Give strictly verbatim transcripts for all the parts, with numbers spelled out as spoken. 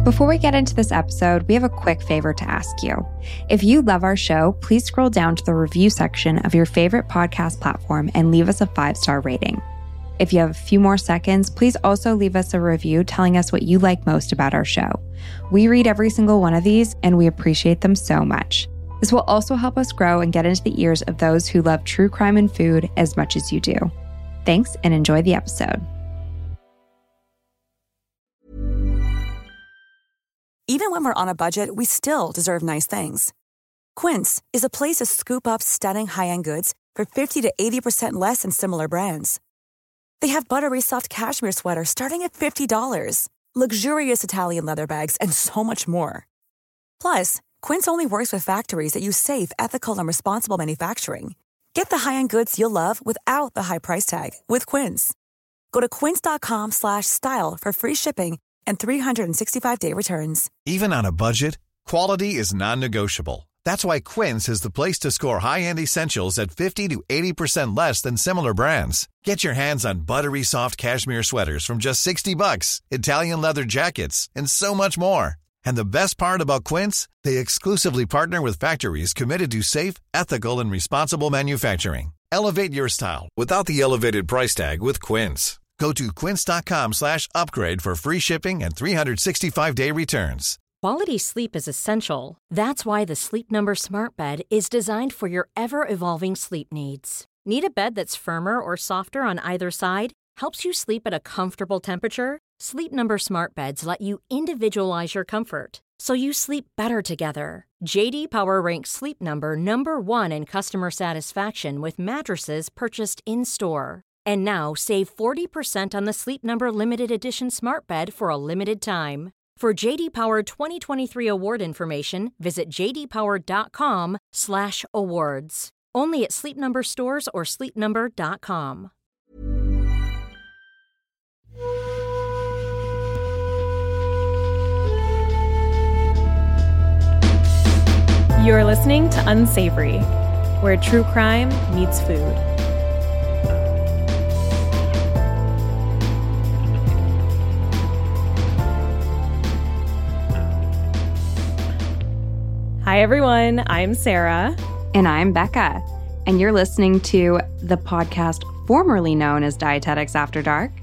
Before we get into this episode, we have a quick favor to ask you. If you love our show, please scroll down to the review section of your favorite podcast platform and leave us a five-star rating. If you have a few more seconds, please also leave us a review telling us what you like most about our show. We read every single one of these, and we appreciate them so much. This will also help us grow and get into the ears of those who love true crime and food as much as you do. Thanks, and enjoy the episode. Even when we're on a budget, we still deserve nice things. Quince is a place to scoop up stunning high-end goods for fifty to eighty percent less than similar brands. They have buttery soft cashmere sweaters starting at fifty dollars, luxurious Italian leather bags, and so much more. Plus, Quince only works with factories that use safe, ethical, and responsible manufacturing. Get the high-end goods you'll love without the high price tag with Quince. Go to quince.com slash style for free shipping and three sixty-five day returns. Even on a budget, quality is non-negotiable. That's why Quince is the place to score high-end essentials at fifty to eighty percent less than similar brands. Get your hands on buttery soft cashmere sweaters from just sixty bucks, Italian leather jackets, and so much more. And the best part about Quince, they exclusively partner with factories committed to safe, ethical, and responsible manufacturing. Elevate your style without the elevated price tag with Quince. Go to quince.com slash upgrade for free shipping and three sixty-five day returns. Quality sleep is essential. That's why the Sleep Number Smart Bed is designed for your ever-evolving sleep needs. Need a bed that's firmer or softer on either side? Helps you sleep at a comfortable temperature? Sleep Number Smart Beds let you individualize your comfort, so you sleep better together. J D Power ranks Sleep Number number one in customer satisfaction with mattresses purchased in-store. And now, save forty percent on the Sleep Number Limited Edition Smart Bed for a limited time. For J D Power twenty twenty-three award information, visit jdpower.com slash awards. Only at Sleep Number stores or sleep number dot com. You're listening to Unsavory, where true crime meets food. Hi, everyone. I'm Sarah. And I'm Becca. And you're listening to the podcast formerly known as Dietetics After Dark.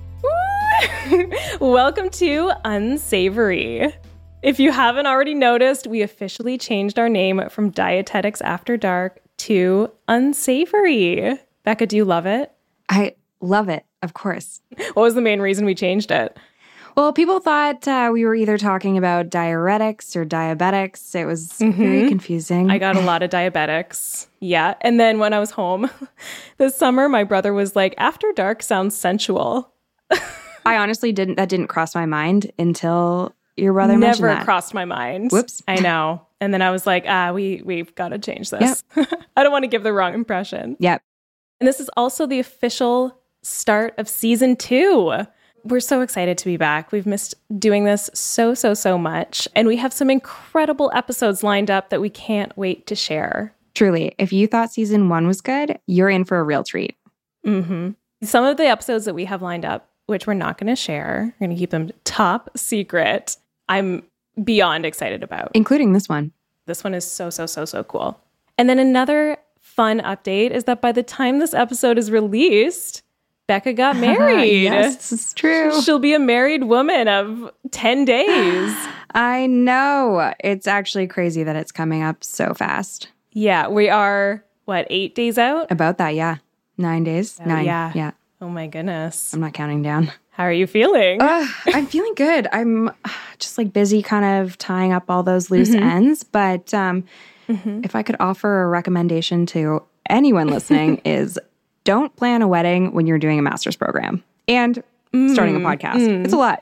Welcome to Unsavory. If you haven't already noticed, we officially changed our name from Dietetics After Dark to Unsavory. Becca, do you love it? I love it, of course. What was the main reason we changed it? Well, people thought uh, we were either talking about diuretics or diabetics. It was mm-hmm. very confusing. I got a lot of diabetics. Yeah. And then when I was home this summer, my brother was like, After Dark sounds sensual. I honestly didn't, that didn't cross my mind until your brother mentioned that. Never crossed my mind. Whoops. I know. And then I was like, ah, we, we've got to change this. Yep. I don't want to give the wrong impression. Yep. And this is also the official start of season two. We're so excited to be back. We've missed doing this so, so, so much. And we have some incredible episodes lined up that we can't wait to share. Truly, if you thought season one was good, you're in for a real treat. Mm-hmm. Some of the episodes that we have lined up, which we're not going to share, we're going to keep them top secret, I'm beyond excited about. Including this one. This one is so, so, so, so cool. And then another fun update is that by the time this episode is released, Becca got married. Yes, this is true. She'll be a married woman of ten days. I know. It's actually crazy that it's coming up so fast. Yeah, we are, what, eight days out? About that, yeah. Nine days. Oh, Nine. Yeah. Yeah. Oh my goodness. I'm not counting down. How are you feeling? Uh, I'm feeling good. I'm just like busy kind of tying up all those loose mm-hmm. ends. But um, mm-hmm. if I could offer a recommendation to anyone listening is don't plan a wedding when you're doing a master's program and mm, starting a podcast. Mm. It's a lot.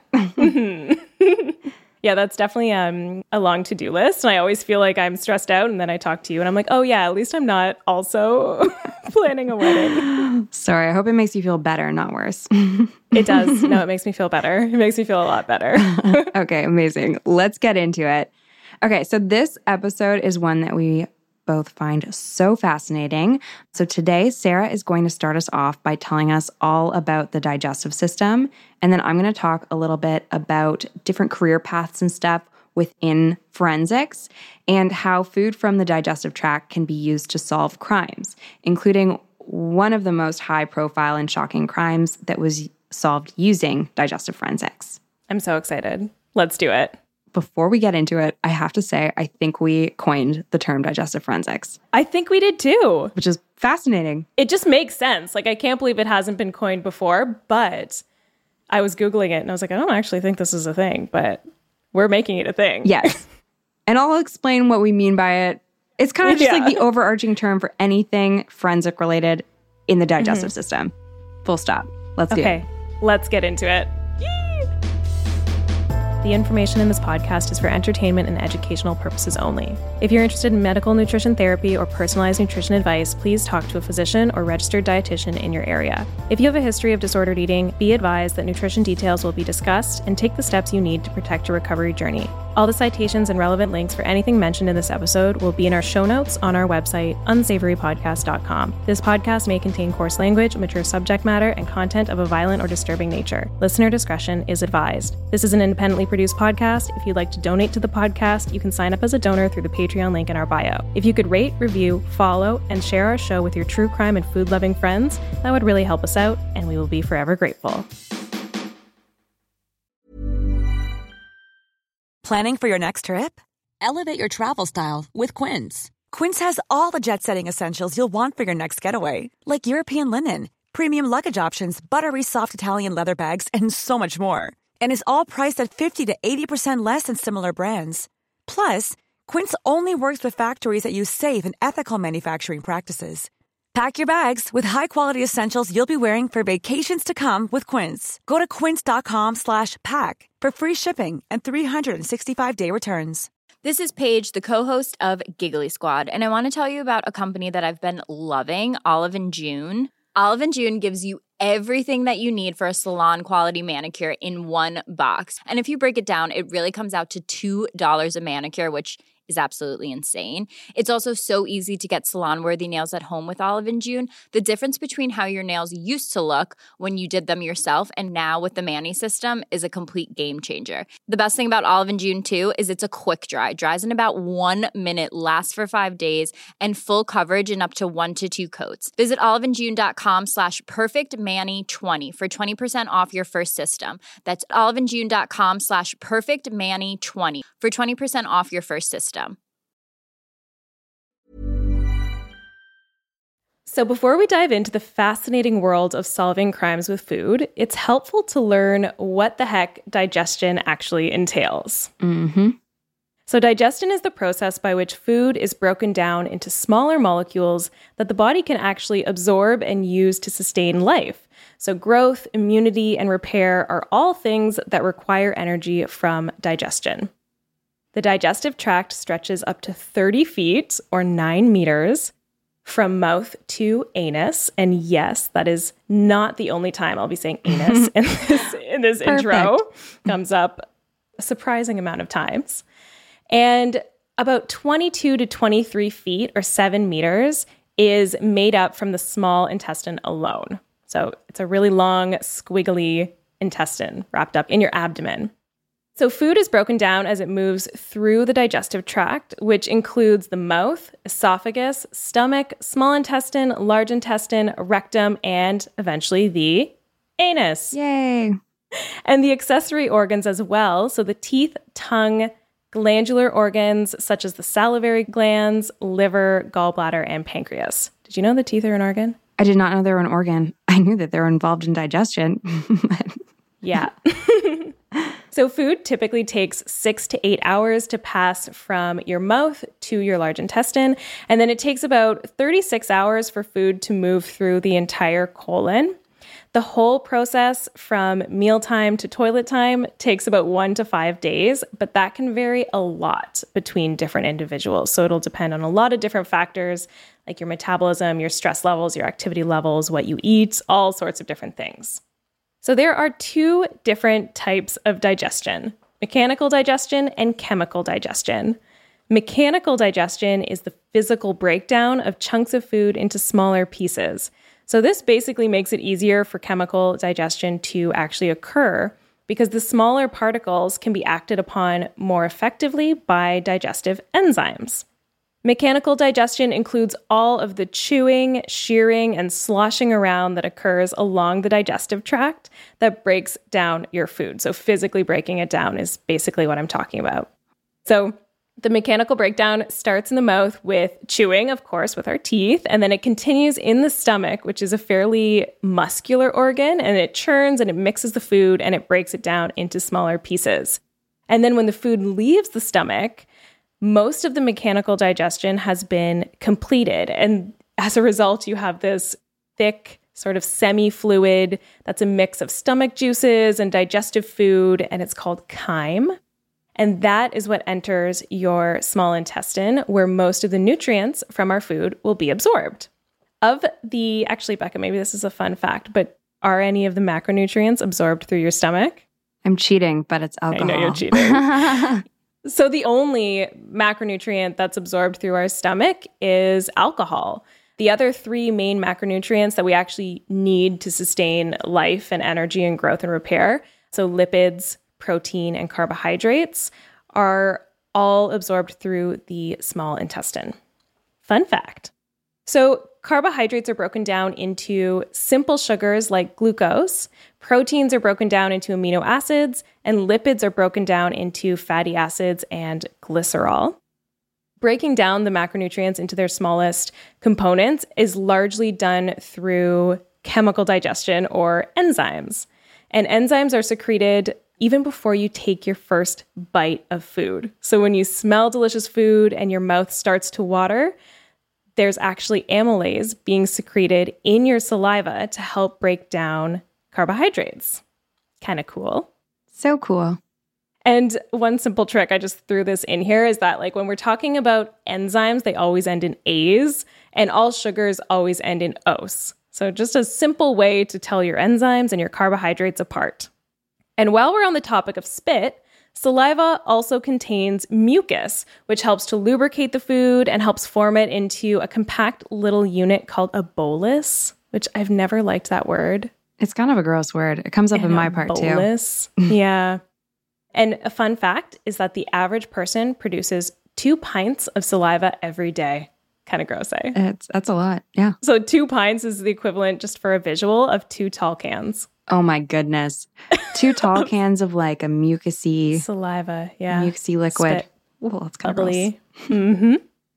Mm-hmm. Yeah, that's definitely um, a long to-do list. And I always feel like I'm stressed out. And then I talk to you and I'm like, oh yeah, at least I'm not also planning a wedding. Sorry, I hope it makes you feel better, not worse. It does. No, it makes me feel better. It makes me feel a lot better. Okay, amazing. Let's get into it. Okay, so this episode is one that we both find so fascinating. So today, Sarah is going to start us off by telling us all about the digestive system. And then I'm going to talk a little bit about different career paths and stuff within forensics and how food from the digestive tract can be used to solve crimes, including one of the most high profile and shocking crimes that was solved using digestive forensics. I'm so excited. Let's do it. Before we get into it, I have to say, I think we coined the term digestive forensics. I think we did too. Which is fascinating. It just makes sense. Like, I can't believe it hasn't been coined before, but I was Googling it and I was like, I don't actually think this is a thing, but we're making it a thing. Yes. And I'll explain what we mean by it. It's kind of just yeah. like the overarching term for anything forensic related in the digestive mm-hmm. system. Full stop. Let's do okay. it. Okay, let's get into it. The information in this podcast is for entertainment and educational purposes only. If you're interested in medical nutrition therapy or personalized nutrition advice, please talk to a physician or registered dietitian in your area. If you have a history of disordered eating, be advised that nutrition details will be discussed and take the steps you need to protect your recovery journey. All the citations and relevant links for anything mentioned in this episode will be in our show notes on our website, unsavory podcast dot com. This podcast may contain coarse language, mature subject matter, and content of a violent or disturbing nature. Listener discretion is advised. This is an independently produced podcast. If you'd like to donate to the podcast, you can sign up as a donor through the Patreon link in our bio. If you could rate, review, follow, and share our show with your true crime and food-loving friends, that would really help us out, and we will be forever grateful. Planning for your next trip? Elevate your travel style with Quince. Quince has all the jet-setting essentials you'll want for your next getaway, like European linen, premium luggage options, buttery soft Italian leather bags, and so much more. And is all priced at fifty to eighty percent less than similar brands. Plus, Quince only works with factories that use safe and ethical manufacturing practices. Pack your bags with high-quality essentials you'll be wearing for vacations to come with Quince. Go to quince.com slash pack for free shipping and three sixty-five day returns. This is Paige, the co-host of Giggly Squad, and I want to tell you about a company that I've been loving, Olive and June. Olive and June gives you everything that you need for a salon-quality manicure in one box. And if you break it down, it really comes out to two dollars a manicure, which is absolutely insane. It's also so easy to get salon-worthy nails at home with Olive and June. The difference between how your nails used to look when you did them yourself and now with the Mani system is a complete game changer. The best thing about Olive and June, too, is it's a quick dry. Dries in about one minute, lasts for five days, and full coverage in up to one to two coats. Visit oliveandjune.com slash perfectmani20 for twenty percent off your first system. That's oliveandjune.com slash perfectmani20 for twenty percent off your first system. So before we dive into the fascinating world of solving crimes with food, it's helpful to learn what the heck digestion actually entails. Mm-hmm. So digestion is the process by which food is broken down into smaller molecules that the body can actually absorb and use to sustain life. So growth, immunity, and repair are all things that require energy from digestion. The digestive tract stretches up to thirty feet or nine meters from mouth to anus. And yes, that is not the only time I'll be saying anus in this, in this intro. Comes up a surprising amount of times. And about twenty-two to twenty-three feet or seven meters is made up from the small intestine alone. So it's a really long, squiggly intestine wrapped up in your abdomen. So food is broken down as it moves through the digestive tract, which includes the mouth, esophagus, stomach, small intestine, large intestine, rectum, and eventually the anus. Yay. And the accessory organs as well. So the teeth, tongue, glandular organs such as the salivary glands, liver, gallbladder, and pancreas. Did you know the teeth are an organ? I did not know they were an organ. I knew that they were involved in digestion. Yeah. So food typically takes six to eight hours to pass from your mouth to your large intestine. And then it takes about thirty-six hours for food to move through the entire colon. The whole process from mealtime to toilet time takes about one to five days, but that can vary a lot between different individuals. So it'll depend on a lot of different factors, like your metabolism, your stress levels, your activity levels, what you eat, all sorts of different things. So there are two different types of digestion, mechanical digestion and chemical digestion. Mechanical digestion is the physical breakdown of chunks of food into smaller pieces. So this basically makes it easier for chemical digestion to actually occur because the smaller particles can be acted upon more effectively by digestive enzymes. Mechanical digestion includes all of the chewing, shearing, and sloshing around that occurs along the digestive tract that breaks down your food. So physically breaking it down is basically what I'm talking about. So the mechanical breakdown starts in the mouth with chewing, of course, with our teeth, and then it continues in the stomach, which is a fairly muscular organ, and it churns and it mixes the food and it breaks it down into smaller pieces. And then when the food leaves the stomach, most of the mechanical digestion has been completed. And as a result, you have this thick, sort of semi-fluid that's a mix of stomach juices and digestive food, and it's called chyme. And that is what enters your small intestine, where most of the nutrients from our food will be absorbed. Of the, actually, Becca, maybe this is a fun fact, but are any of the macronutrients absorbed through your stomach? I'm cheating, but it's alcohol. I know you're cheating. So the only macronutrient that's absorbed through our stomach is alcohol. The other three main macronutrients that we actually need to sustain life and energy and growth and repair, so lipids, protein, and carbohydrates, are all absorbed through the small intestine. Fun fact. So carbohydrates are broken down into simple sugars like glucose, proteins are broken down into amino acids, and lipids are broken down into fatty acids and glycerol. Breaking down the macronutrients into their smallest components is largely done through chemical digestion or enzymes. And enzymes are secreted even before you take your first bite of food. So when you smell delicious food and your mouth starts to water, there's actually amylase being secreted in your saliva to help break down carbohydrates. Kind of cool. So cool. And one simple trick, I just threw this in here, is that like when we're talking about enzymes, they always end in A's, and all sugars always end in O's. So just a simple way to tell your enzymes and your carbohydrates apart. And while we're on the topic of spit, saliva also contains mucus, which helps to lubricate the food and helps form it into a compact little unit called a bolus, which I've never liked that word. It's kind of a gross word. It comes up and in my part bolus. too. Yeah. And a fun fact is that the average person produces two pints of saliva every day. Kind of gross, eh? It's, that's a lot, yeah. So two pints is the equivalent, just for a visual, of two tall cans. Oh my goodness. Two tall cans of like a mucusy saliva, yeah. Mucusy liquid. Spit. Well, that's kind Bubbly. of gross. Mm-hmm.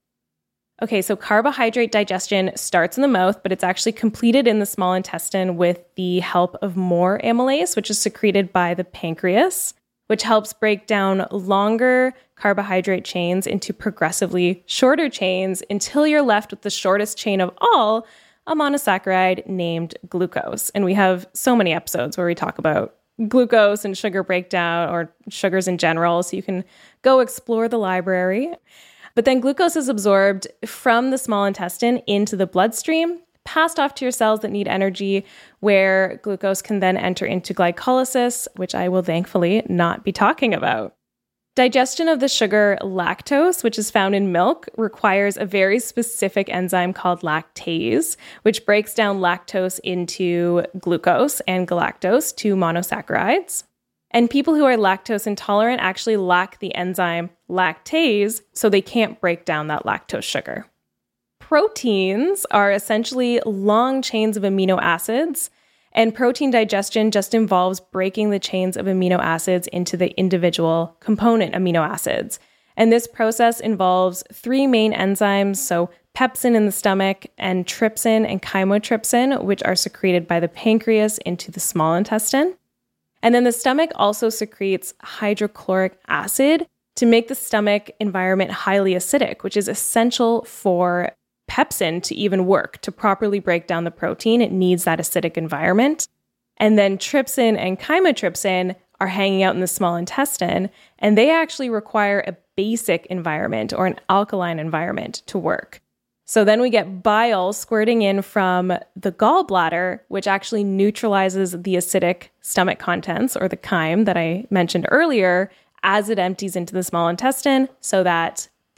Okay, so carbohydrate digestion starts in the mouth, but it's actually completed in the small intestine with the help of more amylase, which is secreted by the pancreas, which helps break down longer carbohydrate chains into progressively shorter chains until you're left with the shortest chain of all, a monosaccharide named glucose. And we have so many episodes where we talk about glucose and sugar breakdown, or sugars in general, so you can go explore the library. But then glucose is absorbed from the small intestine into the bloodstream, passed off to your cells that need energy, where glucose can then enter into glycolysis, which I will thankfully not be talking about. Digestion of the sugar lactose, which is found in milk, requires a very specific enzyme called lactase, which breaks down lactose into glucose and galactose, two monosaccharides. And people who are lactose intolerant actually lack the enzyme lactase, so they can't break down that lactose sugar. Proteins are essentially long chains of amino acids, and protein digestion just involves breaking the chains of amino acids into the individual component amino acids. And this process involves three main enzymes, so pepsin in the stomach, and trypsin and chymotrypsin, which are secreted by the pancreas into the small intestine. And then the stomach also secretes hydrochloric acid to make the stomach environment highly acidic, which is essential for pepsin to even work, to properly break down the protein. It needs that acidic environment. And then trypsin and chymotrypsin are hanging out in the small intestine, and they actually require a basic environment or an alkaline environment to work. So then we get bile squirting in from the gallbladder, which actually neutralizes the acidic stomach contents, or the chyme that I mentioned earlier, as it empties into the small intestine, so that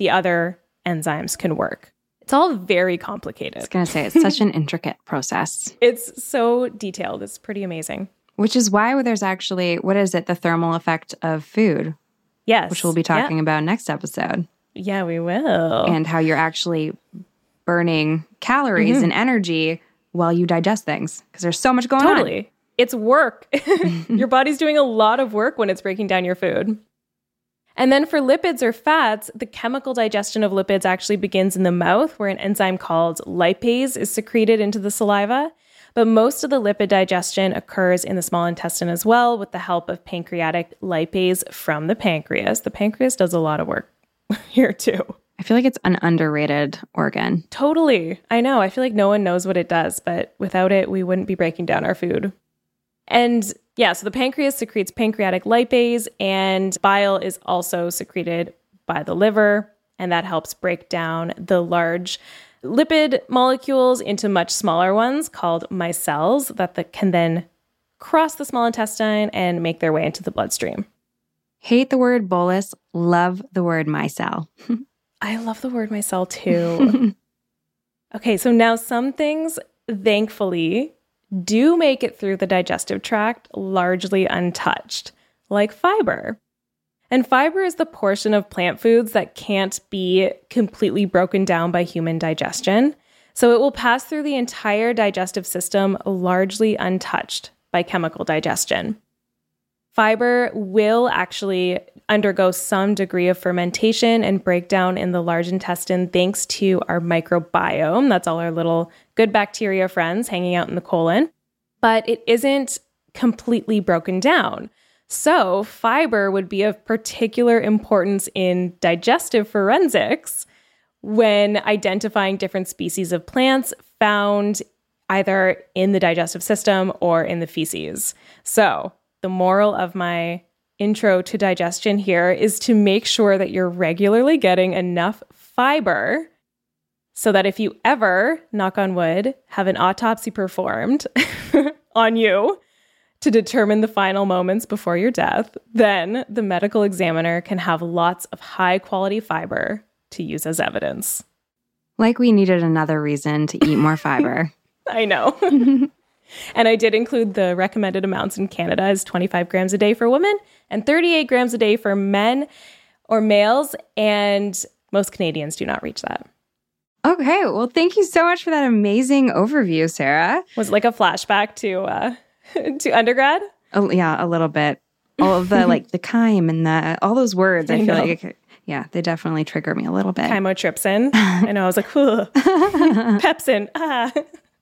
the other enzymes can work. It's all very complicated. I was going to say, it's such an intricate process. It's so detailed. It's pretty amazing. Which is why there's actually, what is it, the thermal effect of food? Yes. Which we'll be talking yeah. about next episode. Yeah, we will. And how you're actually burning calories mm-hmm. and energy while you digest things. Because there's so much going totally. on. Totally. It's work. Your body's doing a lot of work when it's breaking down your food. And then for lipids or fats, the chemical digestion of lipids actually begins in the mouth, where an enzyme called lipase is secreted into the saliva. But most of the lipid digestion occurs in the small intestine as well, with the help of pancreatic lipase from the pancreas. The pancreas does a lot of work here too. I feel like it's an underrated organ. Totally. I know. I feel like no one knows what it does, but without it, we wouldn't be breaking down our food. And yeah, so the pancreas secretes pancreatic lipase, and bile is also secreted by the liver, and that helps break down the large lipid molecules into much smaller ones called micelles that the, can then cross the small intestine and make their way into the bloodstream. Hate the word bolus, love the word micelle. I love the word micelle too. Okay, so now some things, thankfully, do make it through the digestive tract largely untouched, like fiber. And fiber is the portion of plant foods that can't be completely broken down by human digestion. So it will pass through the entire digestive system largely untouched by chemical digestion. Fiber will actually undergo some degree of fermentation and breakdown in the large intestine thanks to our microbiome. That's all our little good bacteria friends hanging out in the colon. But it isn't completely broken down. So fiber would be of particular importance in digestive forensics when identifying different species of plants found either in the digestive system or in the feces. So the moral of my intro to digestion here is to make sure that you're regularly getting enough fiber so that if you ever, knock on wood, have an autopsy performed on you to determine the final moments before your death, then the medical examiner can have lots of high quality fiber to use as evidence. Like we needed another reason to eat more fiber. I know. And I did include the recommended amounts in Canada as twenty-five grams a day for women and thirty-eight grams a day for men or males. And most Canadians do not reach that. Okay. Well, thank you so much for that amazing overview, Sarah. Was it like a flashback to uh, to undergrad? Oh, yeah, a little bit. All of the like the chyme and the all those words. I, I feel know. like, yeah, they definitely trigger me a little bit. Chymotrypsin. I know. I was like, Pepsin. Ah.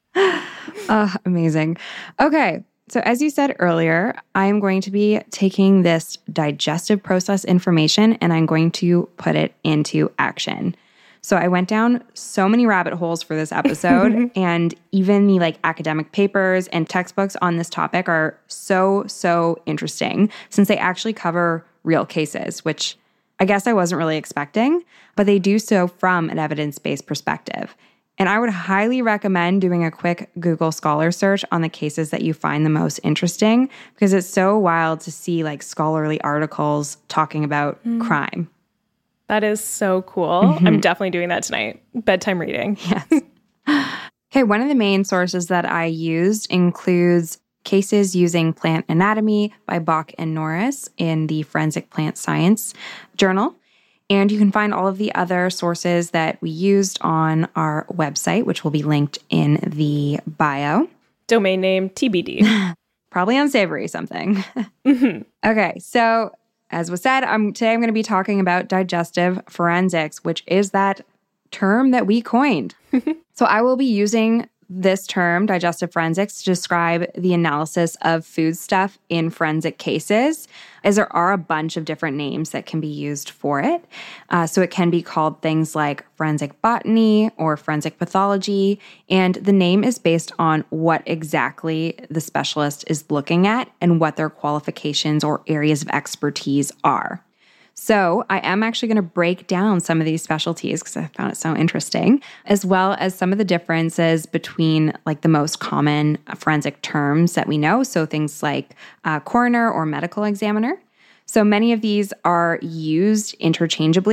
Oh, amazing. Okay. So as you said earlier, I am going to be taking this digestive process information and I'm going to put it into action. So I went down so many rabbit holes for this episode and even the like academic papers and textbooks on this topic are so, so interesting since they actually cover real cases, which I guess I wasn't really expecting, but they do so from an evidence-based perspective. And I would highly recommend doing a quick Google Scholar search on the cases that you find the most interesting because it's so wild to see like scholarly articles talking about mm. crime. That is so cool. Mm-hmm. I'm definitely doing that tonight. Bedtime reading. Yes. Okay, one of the main sources that I used includes cases using Plant Anatomy by Bach and Norris in the Forensic Plant Science Journal. And you can find all of the other sources that we used on our website, which will be linked in the bio. Domain name T B D. Probably unsavory something. Mm-hmm. Okay, so as was said, I'm, today I'm going to be talking about digestive forensics, which is that term that we coined. So I will be using this term, digestive forensics, to describe the analysis of foodstuff in forensic cases, as there are a bunch of different names that can be used for it. Uh, so it can be called things like forensic botany or forensic pathology, and the name is based on what exactly the specialist is looking at and what their qualifications or areas of expertise are. So I am actually going to break down some of these specialties because I found it so interesting, as well as some of the differences between like the most common forensic terms that we know. So things like uh, coroner or medical examiner. So many of these are used interchangeably,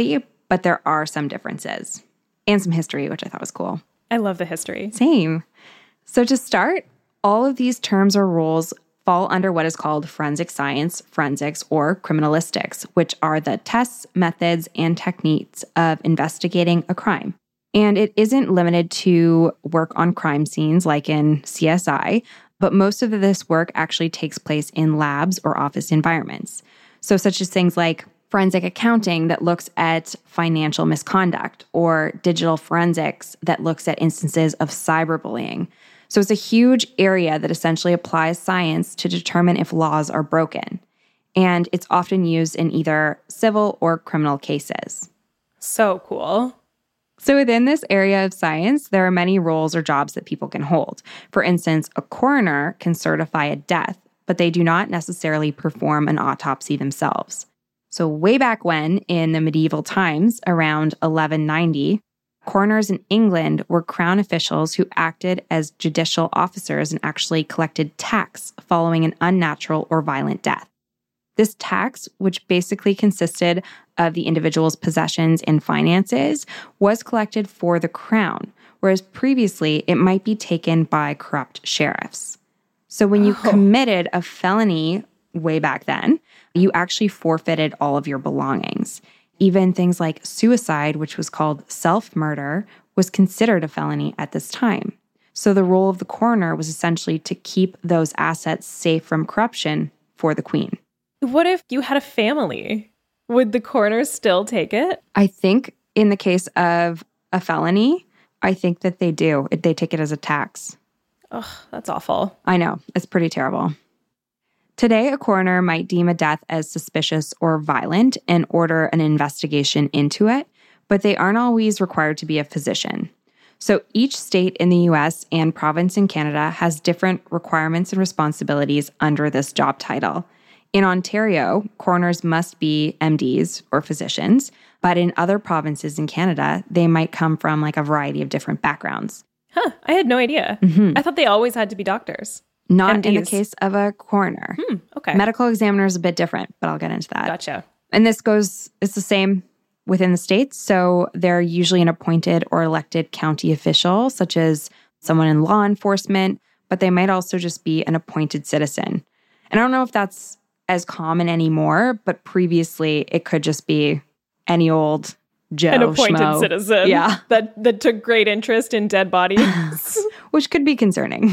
but there are some differences and some history, which I thought was cool. I love the history. Same. So to start, all of these terms or rules fall under what is called forensic science, forensics, or criminalistics, which are the tests, methods, and techniques of investigating a crime. And it isn't limited to work on crime scenes like in C S I, but most of this work actually takes place in labs or office environments. So such as things like forensic accounting that looks at financial misconduct, or digital forensics that looks at instances of cyberbullying. So it's a huge area that essentially applies science to determine if laws are broken. And it's often used in either civil or criminal cases. So cool. So within this area of science, there are many roles or jobs that people can hold. For instance, a coroner can certify a death, but they do not necessarily perform an autopsy themselves. So way back when, in the medieval times, around eleven ninety, coroners in England were crown officials who acted as judicial officers and actually collected tax following an unnatural or violent death. This tax, which basically consisted of the individual's possessions and finances, was collected for the crown, whereas previously it might be taken by corrupt sheriffs. So when you oh. committed a felony way back then, you actually forfeited all of your belongings. Even things like suicide, which was called self-murder, was considered a felony at this time. So the role of the coroner was essentially to keep those assets safe from corruption for the queen. What if you had a family? Would the coroner still take it? I think in the case of a felony, I think that they do. They take it as a tax. Ugh, that's awful. I know. It's pretty terrible. Today, a coroner might deem a death as suspicious or violent and order an investigation into it, but they aren't always required to be a physician. So each state in the U S and province in Canada has different requirements and responsibilities under this job title. In Ontario, coroners must be M Ds or physicians, but in other provinces in Canada, they might come from like a variety of different backgrounds. Huh, I had no idea. Mm-hmm. I thought they always had to be doctors. Not M Ds. In the case of a coroner. Hmm, okay. Medical examiner is a bit different, but I'll get into that. Gotcha. And this goes, it's the same within the states. So they're usually an appointed or elected county official, such as someone in law enforcement, but they might also just be an appointed citizen. And I don't know if that's as common anymore, but previously it could just be any old Joe An appointed schmo. citizen. Yeah. That, that took great interest in dead bodies. Which could be concerning.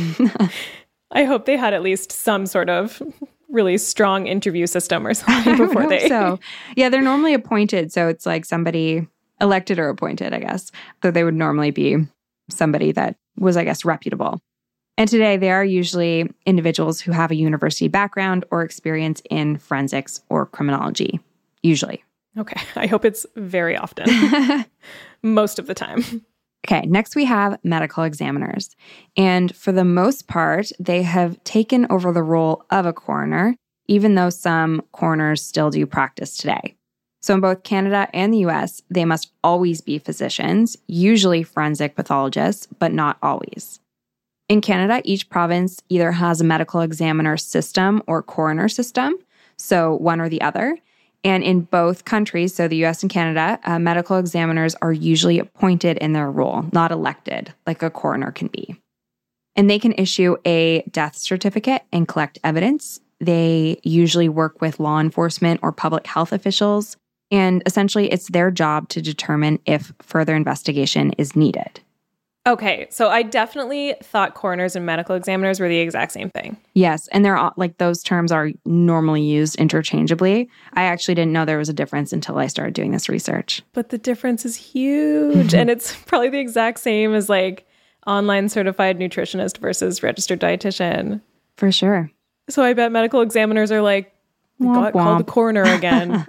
I hope they had at least some sort of really strong interview system or something before they... So, yeah, they're normally appointed. So it's like somebody elected or appointed, I guess. So they would normally be somebody that was, I guess, reputable. And today they are usually individuals who have a university background or experience in forensics or criminology, usually. Okay. I hope it's very often. Most of the time. Okay, next we have medical examiners. And for the most part, they have taken over the role of a coroner, even though some coroners still do practice today. So in both Canada and the U S, they must always be physicians, usually forensic pathologists, but not always. In Canada, each province either has a medical examiner system or coroner system, so one or the other. And in both countries, so the U S and Canada, uh, medical examiners are usually appointed in their role, not elected, like a coroner can be. And they can issue a death certificate and collect evidence. They usually work with law enforcement or public health officials. And essentially, it's their job to determine if further investigation is needed. Okay, so I definitely thought coroners and medical examiners were the exact same thing. Yes, and they're all, like those terms are normally used interchangeably. I actually didn't know there was a difference until I started doing this research. But the difference is huge, and it's probably the exact same as like online certified nutritionist versus registered dietitian. For sure. So I bet medical examiners are like, womp, got called the womp. coroner again.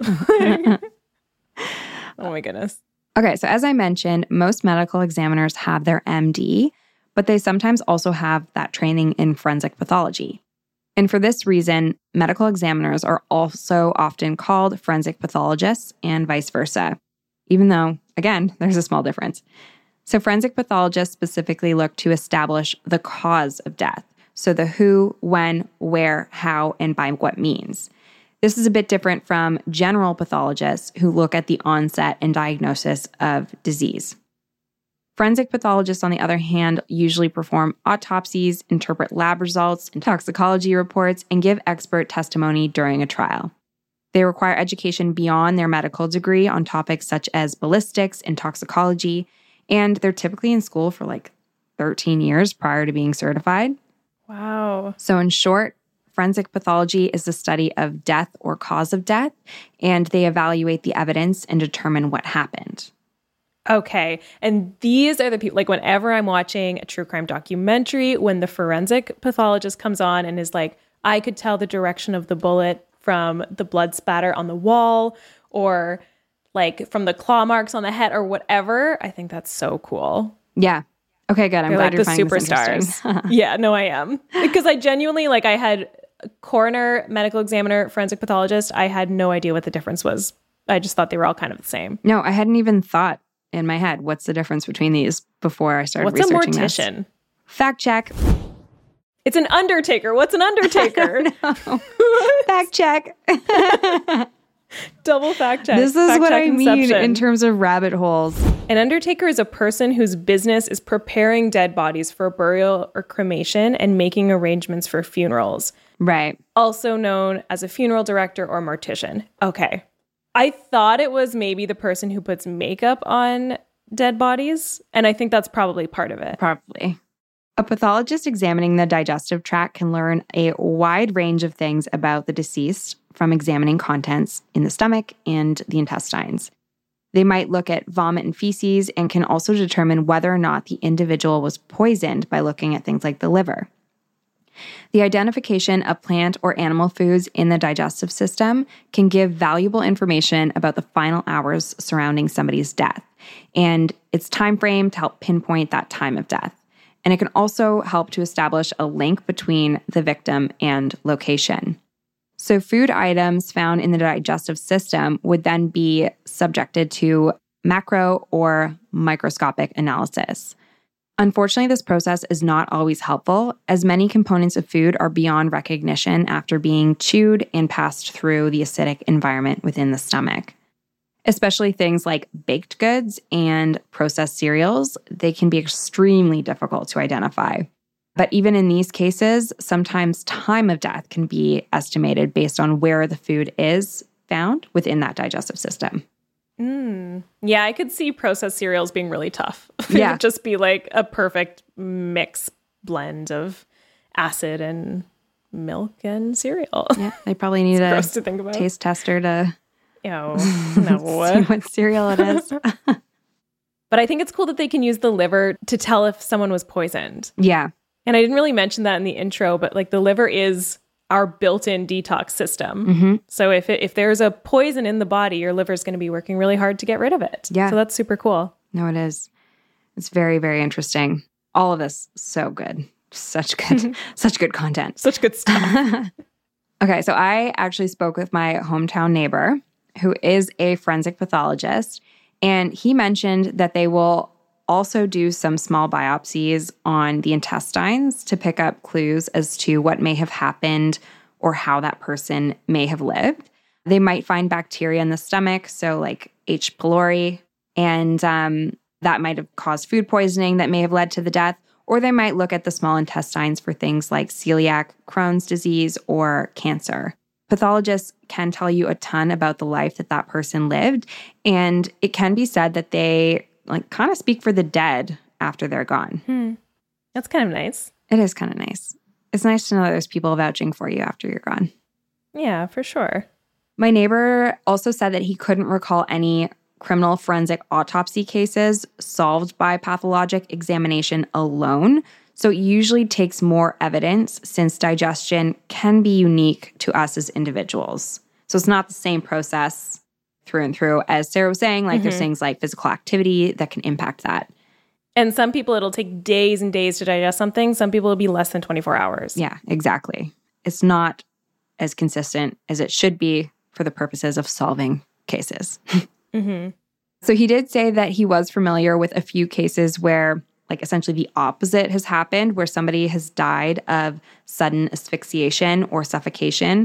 Oh my goodness. Okay, so as I mentioned, most medical examiners have their M D, but they sometimes also have that training in forensic pathology. And for this reason, medical examiners are also often called forensic pathologists and vice versa, even though, again, there's a small difference. So forensic pathologists specifically look to establish the cause of death. So the who, when, where, how, and by what means. This is a bit different from general pathologists who look at the onset and diagnosis of disease. Forensic pathologists, on the other hand, usually perform autopsies, interpret lab results and toxicology reports, and give expert testimony during a trial. They require education beyond their medical degree on topics such as ballistics and toxicology, and they're typically in school for like thirteen years prior to being certified. Wow. So in short, forensic pathology is the study of death or cause of death, and they evaluate the evidence and determine what happened. Okay. And these are the people, like whenever I'm watching a true crime documentary, when the forensic pathologist comes on and is like, I could tell the direction of the bullet from the blood spatter on the wall or like from the claw marks on the head or whatever, I think that's so cool. Yeah. Okay, good. I'm They're glad like you're the finding superstars. this interesting. Yeah, no, I am. Because I genuinely, like I had a coroner, medical examiner, forensic pathologist. I had no idea what the difference was. I just thought they were all kind of the same. No, I hadn't even thought in my head, what's the difference between these before I started What's researching a this. mortician? Fact check. It's an undertaker. What's an undertaker? Fact check. Double fact check. This is fact what check I mean inception. in terms of rabbit holes. An undertaker is a person whose business is preparing dead bodies for burial or cremation and making arrangements for funerals. Right. Also known as a funeral director or mortician. Okay. I thought it was maybe the person who puts makeup on dead bodies, and I think that's probably part of it. Probably. A pathologist examining the digestive tract can learn a wide range of things about the deceased from examining contents in the stomach and the intestines. They might look at vomit and feces and can also determine whether or not the individual was poisoned by looking at things like the liver. The identification of plant or animal foods in the digestive system can give valuable information about the final hours surrounding somebody's death and its time frame to help pinpoint that time of death. And it can also help to establish a link between the victim and location. So food items found in the digestive system would then be subjected to macro or microscopic analysis. Unfortunately, this process is not always helpful, as many components of food are beyond recognition after being chewed and passed through the acidic environment within the stomach. Especially things like baked goods and processed cereals, they can be extremely difficult to identify. But even in these cases, sometimes time of death can be estimated based on where the food is found within that digestive system. Mm. Yeah, I could see processed cereals being really tough. It Yeah. would just be like a perfect mix blend of acid and milk and cereal. Yeah, they probably need a Gross to think about. taste tester to Ew, see no. what cereal it is. But I think it's cool that they can use the liver to tell if someone was poisoned. Yeah. And I didn't really mention that in the intro, but like the liver is our built-in detox system. Mm-hmm. So if it, if there's a poison in the body, your liver is going to be working really hard to get rid of it. Yeah. So that's super cool. No, it is. It's very, very interesting. All of this, so good. Such good, such good content. Such good stuff. Okay, so I actually spoke with my hometown neighbor, who is a forensic pathologist, and he mentioned that they will also do some small biopsies on the intestines to pick up clues as to what may have happened or how that person may have lived. They might find bacteria in the stomach, so like H. pylori, and um, that might have caused food poisoning that may have led to the death. Or they might look at the small intestines for things like celiac, Crohn's disease, or cancer. Pathologists can tell you a ton about the life that that person lived, and it can be said that they like kind of speak for the dead after they're gone. Hmm. That's kind of nice. It is kind of nice. It's nice to know there's people vouching for you after you're gone. Yeah, for sure. My neighbor also said that he couldn't recall any criminal forensic autopsy cases solved by pathologic examination alone. So it usually takes more evidence since digestion can be unique to us as individuals. So it's not the same process through and through. As Sarah was saying, like mm-hmm. there's things like physical activity that can impact that. And some people, it'll take days and days to digest something. Some people, it'll be less than twenty-four hours. Yeah, exactly. It's not as consistent as it should be for the purposes of solving cases. Mm-hmm. So he did say that he was familiar with a few cases where like essentially the opposite has happened, where somebody has died of sudden asphyxiation or suffocation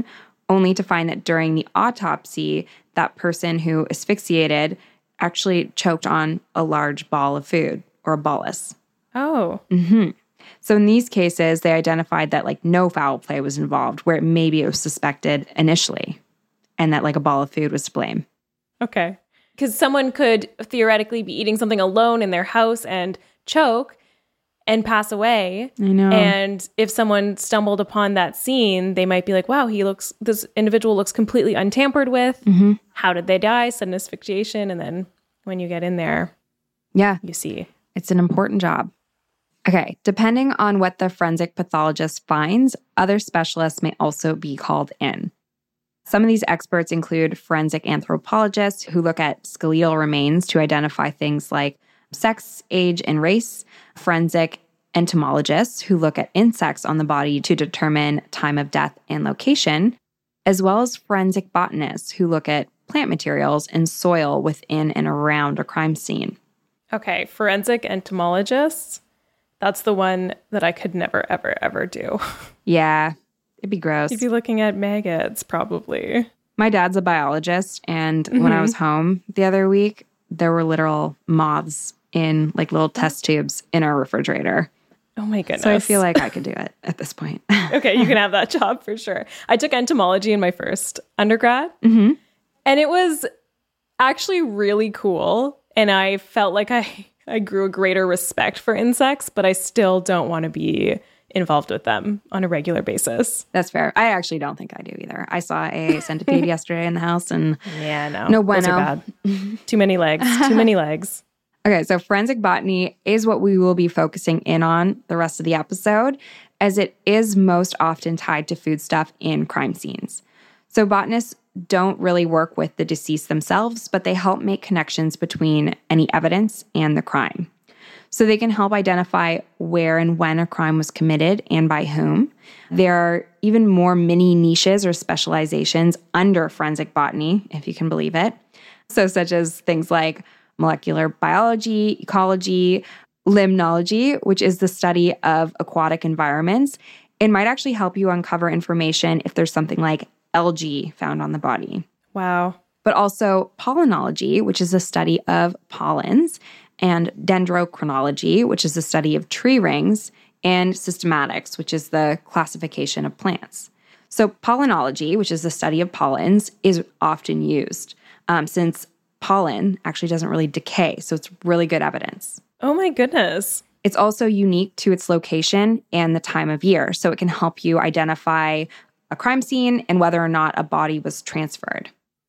only to find that during the autopsy, that person who asphyxiated actually choked on a large ball of food, or a bolus. Oh. Mm-hmm. So in these cases, they identified that like no foul play was involved, where maybe it was suspected initially, and that like a ball of food was to blame. Okay. Because someone could theoretically be eating something alone in their house and choke and pass away. I know. And if someone stumbled upon that scene, they might be like, wow, he looks, this individual looks completely untampered with. Mm-hmm. How did they die? Sudden asphyxiation. And then when you get in there, yeah, you see. It's an important job. Okay, depending on what the forensic pathologist finds, other specialists may also be called in. Some of these experts include forensic anthropologists who look at skeletal remains to identify things like sex, age, and race, forensic entomologists who look at insects on the body to determine time of death and location, as well as forensic botanists who look at plant materials and soil within and around a crime scene. Okay, forensic entomologists. That's the one that I could never, ever, ever do. Yeah, it'd be gross. You'd be looking at maggots, probably. My dad's a biologist, and mm-hmm. when I was home the other week, there were literal moths in like little test tubes in our refrigerator. Oh my goodness. So I feel like I could do it at this point. Okay, you can have that job for sure. I took entomology in my first undergrad, mm-hmm. and it was actually really cool, and I felt like I... I grew a greater respect for insects, but I still don't want to be involved with them on a regular basis. That's fair. I actually don't think I do either. I saw a centipede yesterday in the house, and yeah, no, no bueno. Those are bad. Too many legs. Too many legs. Okay, so forensic botany is what we will be focusing in on the rest of the episode, as it is most often tied to foodstuff in crime scenes. So botanists don't really work with the deceased themselves, but they help make connections between any evidence and the crime. So they can help identify where and when a crime was committed and by whom. There are even more mini niches or specializations under forensic botany, if you can believe it. So such as things like molecular biology, ecology, limnology, which is the study of aquatic environments. It might actually help you uncover information if there's something like algae found on the body. Wow. But also pollenology, which is the study of pollens, and dendrochronology, which is the study of tree rings, and systematics, which is the classification of plants. So pollenology, which is the study of pollens, is often used um, since pollen actually doesn't really decay, so it's really good evidence. Oh my goodness. It's also unique to its location and the time of year, so it can help you identify a crime scene and whether or not a body was transferred.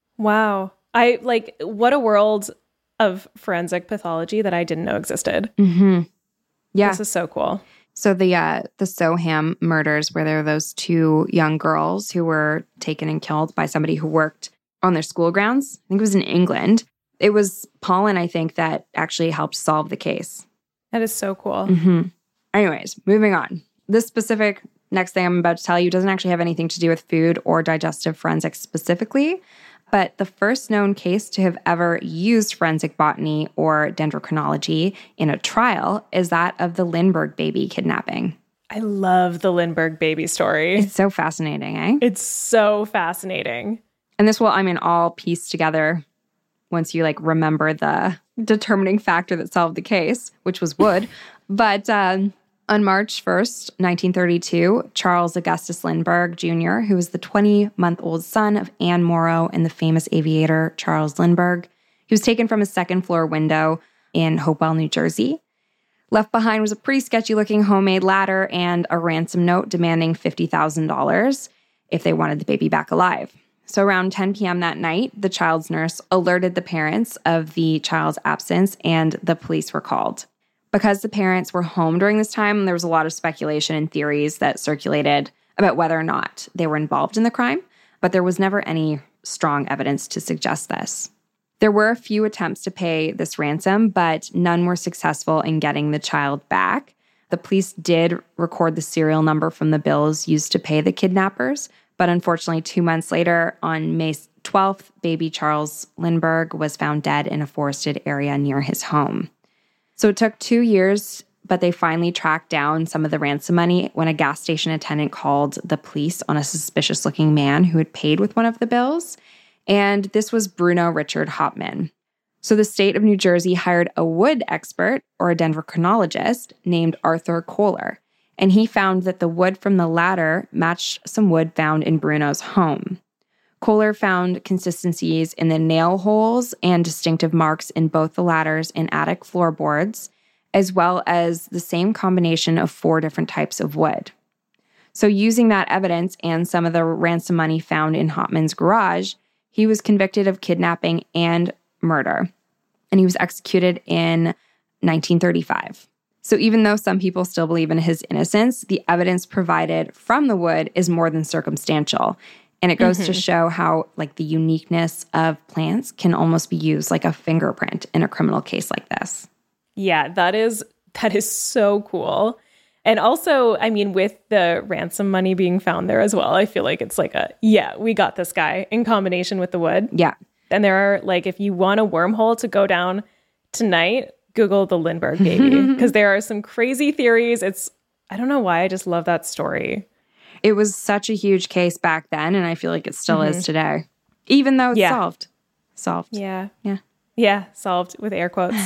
Wow. I like, what a world of forensic pathology that I didn't know existed. Mm-hmm. Yeah. This is so cool. So the uh, the Soham murders, where there were those two young girls who were taken and killed by somebody who worked on their school grounds. I think it was in England. It was pollen, I think, that actually helped solve the case. That is so cool. Mm-hmm. Anyways, moving on. This specific next thing I'm about to tell you doesn't actually have anything to do with food or digestive forensics specifically, but the first known case to have ever used forensic botany or dendrochronology in a trial is that of the Lindbergh baby kidnapping. I love the Lindbergh baby story. It's so fascinating, eh? It's so fascinating. And this will, I mean, all piece together once you like remember the determining factor that solved the case, which was wood. But um, on March first, nineteen thirty-two, Charles Augustus Lindbergh Junior, who was the twenty-month-old son of Anne Morrow and the famous aviator Charles Lindbergh, he was taken from his second-floor window in Hopewell, New Jersey. Left behind was a pretty sketchy-looking homemade ladder and a ransom note demanding fifty thousand dollars if they wanted the baby back alive. So around ten p.m. that night, the child's nurse alerted the parents of the child's absence, and the police were called. Because the parents were home during this time, there was a lot of speculation and theories that circulated about whether or not they were involved in the crime, but there was never any strong evidence to suggest this. There were a few attempts to pay this ransom, but none were successful in getting the child back. The police did record the serial number from the bills used to pay the kidnappers, but unfortunately, two months later, on May twelfth, baby Charles Lindbergh was found dead in a forested area near his home. So it took two years but they finally tracked down some of the ransom money when a gas station attendant called the police on a suspicious-looking man who had paid with one of the bills. And this was Bruno Richard Hauptmann. So the state of New Jersey hired a wood expert, or a dendrochronologist, named Arthur Kohler. And he found that the wood from the latter matched some wood found in Bruno's home. Kohler found consistencies in the nail holes and distinctive marks in both the latter's and attic floorboards, as well as the same combination of four different types of wood. So using that evidence and some of the ransom money found in Hauptmann's garage, he was convicted of kidnapping and murder, and he was executed in nineteen thirty-five. So even though some people still believe in his innocence, the evidence provided from the wood is more than circumstantial. And it goes mm-hmm. to show how, like, the uniqueness of plants can almost be used like a fingerprint in a criminal case like this. Yeah, that is that is so cool. And also, I mean, with the ransom money being found there as well, I feel like it's like a, yeah, we got this guy in combination with the wood. Yeah. And there are, like, if you want a wormhole to go down tonight, Google the Lindbergh baby, because there are some crazy theories. It's, I don't know why, I just love that story. It was such a huge case back then, and I feel like it still mm-hmm. is today, even though it's yeah. solved. Solved. Yeah. Yeah. Yeah, solved with air quotes.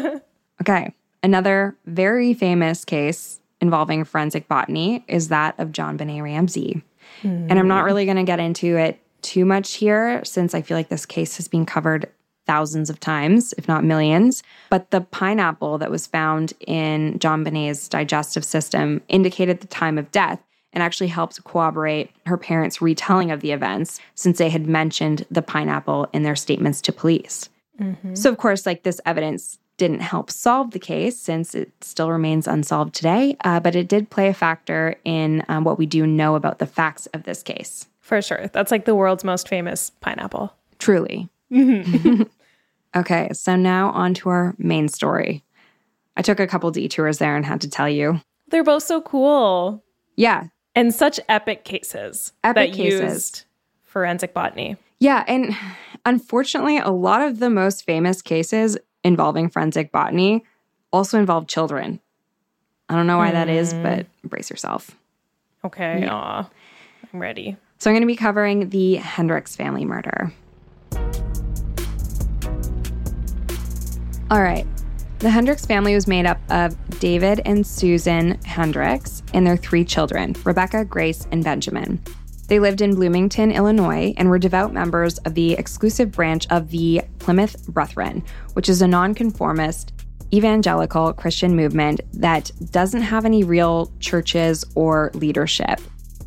Okay. Another very famous case involving forensic botany is that of JonBenét Ramsey. Mm. And I'm not really going to get into it too much here, since I feel like this case has been covered thousands of times, if not millions. But the pineapple that was found in JonBenét's digestive system indicated the time of death and actually helped corroborate her parents' retelling of the events, since they had mentioned the pineapple in their statements to police. Mm-hmm. So, of course, like, this evidence didn't help solve the case, since it still remains unsolved today, uh, but it did play a factor in um, what we do know about the facts of this case. For sure. That's like the world's most famous pineapple. Truly. Mm-hmm. Okay, so now on to our main story. I took a couple detours there and had to tell you. They're both so cool. Yeah. And such epic cases epic that cases. used forensic botany. Yeah, and unfortunately, a lot of the most famous cases involving forensic botany also involve children. I don't know why mm. that is, but brace yourself. Okay, yeah. Aw, I'm ready. So I'm going to be covering the Hendricks family murder. All right. The Hendricks family was made up of David and Susan Hendricks and their three children, Rebecca, Grace, and Benjamin. They lived in Bloomington, Illinois, and were devout members of the exclusive branch of the Plymouth Brethren, which is a nonconformist evangelical Christian movement that doesn't have any real churches or leadership.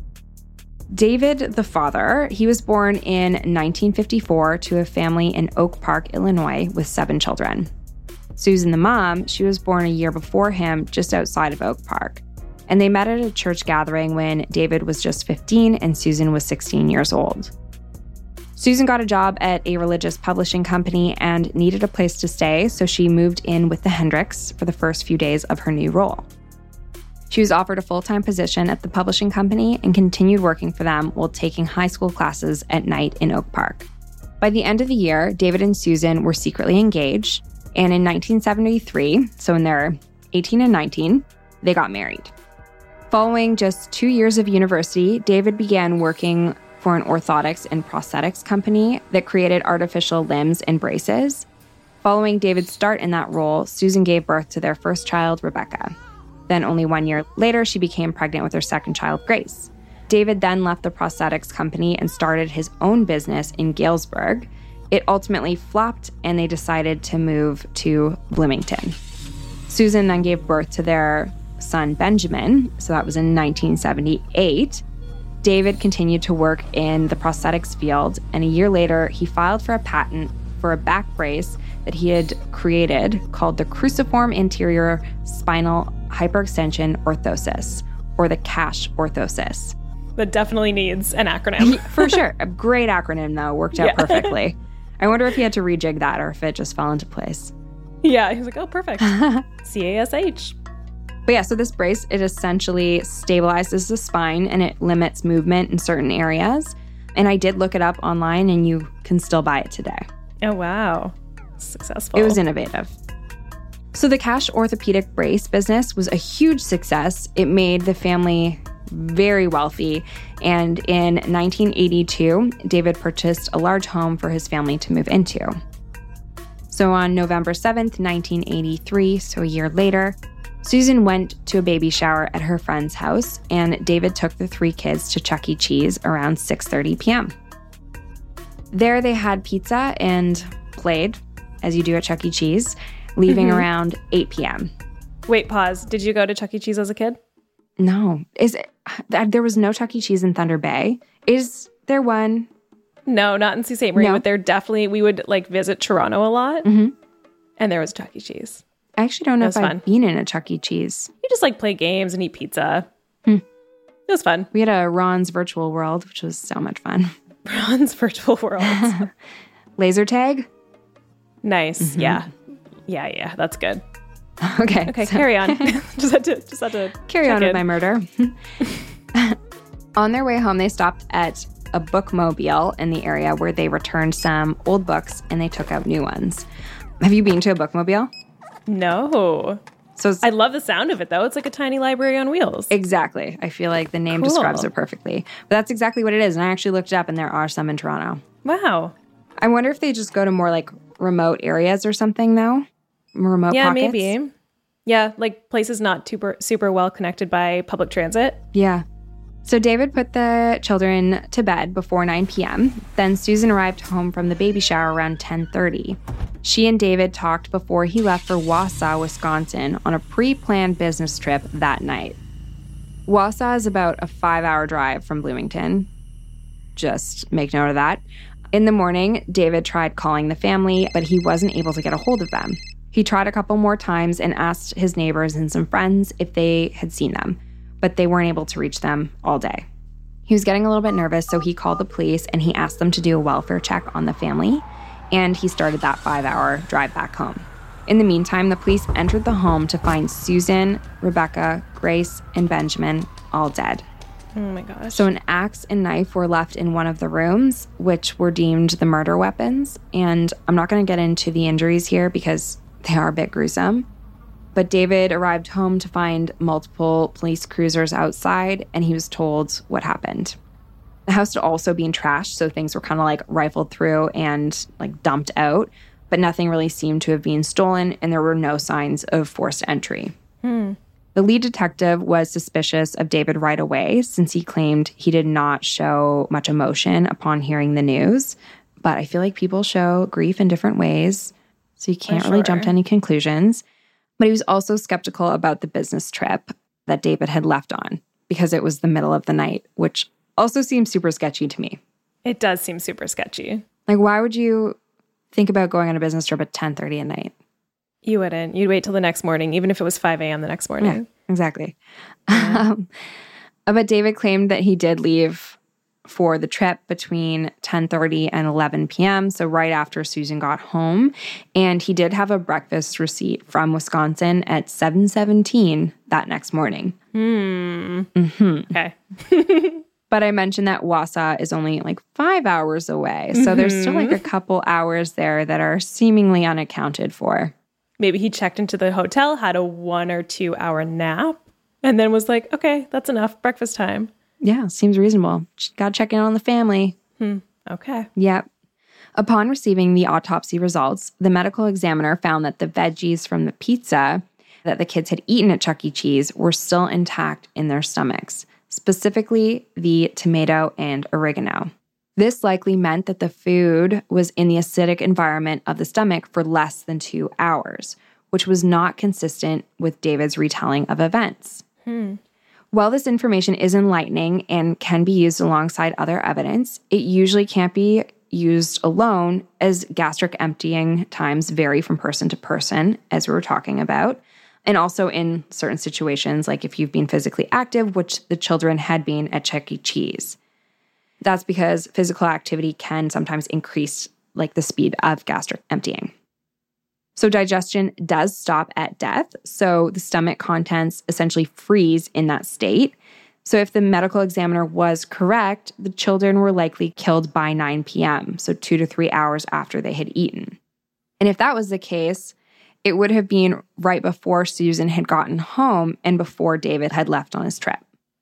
David, the father, he was born in nineteen fifty-four to a family in Oak Park, Illinois, with seven children. Susan, the mom, she was born a year before him, just outside of Oak Park. And they met at a church gathering when David was just fifteen and Susan was sixteen years old. Susan got a job at a religious publishing company and needed a place to stay, so she moved in with the Hendricks for the first few days of her new role. She was offered a full-time position at the publishing company and continued working for them while taking high school classes at night in Oak Park. By the end of the year, David and Susan were secretly engaged, and in nineteen seventy-three, so when they're eighteen and nineteen, they got married. Following just two years of university, David began working for an orthotics and prosthetics company that created artificial limbs and braces. Following David's start in that role, Susan gave birth to their first child, Rebecca. Then only one year later, she became pregnant with her second child, Grace. David then left the prosthetics company and started his own business in Galesburg. It ultimately flopped, and they decided to move to Bloomington. Susan then gave birth to their son, Benjamin, so that was in nineteen seventy-eight. David continued to work in the prosthetics field, and a year later, he filed for a patent for a back brace that he had created called the Cruciform Anterior Spinal Hyperextension Orthosis, or the CASH orthosis. That definitely needs an acronym. For sure. A great acronym, though. Worked out yeah. perfectly. I wonder if he had to rejig that or if it just fell into place. Yeah, he was like, oh, perfect. C A S H. But yeah, so this brace, it essentially stabilizes the spine and it limits movement in certain areas. And I did look it up online, and you can still buy it today. Oh, wow. Successful. It was innovative. So the Cash orthopedic brace business was a huge success. It made the family very wealthy. And in nineteen eighty-two, David purchased a large home for his family to move into. So on November seventh, nineteen eighty-three, so a year later, Susan went to a baby shower at her friend's house, and David took the three kids to Chuck E. Cheese around six thirty p.m. There they had pizza and played, as you do at Chuck E. Cheese, leaving mm-hmm. around eight p.m. Wait, pause. Did you go to Chuck E. Cheese as a kid? No. Is it, there was no Chuck E. Cheese in Thunder Bay. Is there one? No, not in Sault Ste. Marie, no. But there definitely, we would like visit Toronto a lot, mm-hmm. and there was Chuck E. Cheese. I actually don't know if fun. I've been in a Chuck E. Cheese. You just like play games and eat pizza. Hmm. It was fun. We had a Ron's Virtual World, which was so much fun. Ron's Virtual World. Laser tag? Nice. Mm-hmm. Yeah. Yeah, yeah. That's good. Okay. Okay, so. carry on. just had to just had to carry on in. with my murder. On their way home, they stopped at a bookmobile in the area where they returned some old books and they took out new ones. Have you been to a bookmobile? No. So I love the sound of it, though. It's like a tiny library on wheels. Exactly. I feel like the name cool. describes it perfectly. But that's exactly what it is. And I actually looked it up, and there are some in Toronto. Wow. I wonder if they just go to more like remote areas or something, though. Remote yeah, pockets. maybe. Yeah, like places not super, super well connected by public transit. Yeah. So David put the children to bed before nine p.m. Then Susan arrived home from the baby shower around ten thirty. She and David talked before he left for Wausau, Wisconsin on a pre-planned business trip that night. Wausau is about a five-hour drive from Bloomington. Just make note of that. In the morning, David tried calling the family, but he wasn't able to get a hold of them. He tried a couple more times and asked his neighbors and some friends if they had seen them, but they weren't able to reach them all day. He was getting a little bit nervous, so he called the police and he asked them to do a welfare check on the family, and he started that five-hour drive back home. In the meantime, the police entered the home to find Susan, Rebecca, Grace, and Benjamin all dead. Oh my gosh. So an axe and knife were left in one of the rooms, which were deemed the murder weapons. And I'm not going to get into the injuries here because they are a bit gruesome. But David arrived home to find multiple police cruisers outside, and he was told what happened. The house had also been trashed, so things were kind of like rifled through and like dumped out, but nothing really seemed to have been stolen, and there were no signs of forced entry. Hmm. The lead detective was suspicious of David right away, since he claimed he did not show much emotion upon hearing the news. But I feel like people show grief in different ways, so you can't really jump to any conclusions. But he was also skeptical about the business trip that David had left on because it was the middle of the night, which also seems super sketchy to me. It does seem super sketchy. Like, why would you think about going on a business trip at ten thirty at night? You wouldn't. You'd wait till the next morning, even if it was five a.m. the next morning. Yeah, exactly. Yeah. um, but David claimed that he did leave for the trip between ten thirty and eleven p.m., so right after Susan got home. And he did have a breakfast receipt from Wisconsin at seven seventeen that next morning. Hmm. Mm-hmm. Okay. But I mentioned that Wausau is only like five hours away, so mm-hmm. there's still like a couple hours there that are seemingly unaccounted for. Maybe he checked into the hotel, had a one or two hour nap, and then was like, okay, that's enough. Breakfast time. Yeah, seems reasonable. Got to check in on the family. Hmm. Okay. Yep. Upon receiving the autopsy results, the medical examiner found that the veggies from the pizza that the kids had eaten at Chuck E. Cheese were still intact in their stomachs, specifically the tomato and oregano. This likely meant that the food was in the acidic environment of the stomach for less than two hours, which was not consistent with David's retelling of events. Hmm. While this information is enlightening and can be used alongside other evidence, it usually can't be used alone, as gastric emptying times vary from person to person, as we were talking about, and also in certain situations, like if you've been physically active, which the children had been at Chuck E. Cheese. That's because physical activity can sometimes increase like the speed of gastric emptying. So digestion does stop at death, so the stomach contents essentially freeze in that state. So if the medical examiner was correct, the children were likely killed by nine p.m., so two to three hours after they had eaten. And if that was the case, it would have been right before Susan had gotten home and before David had left on his trip.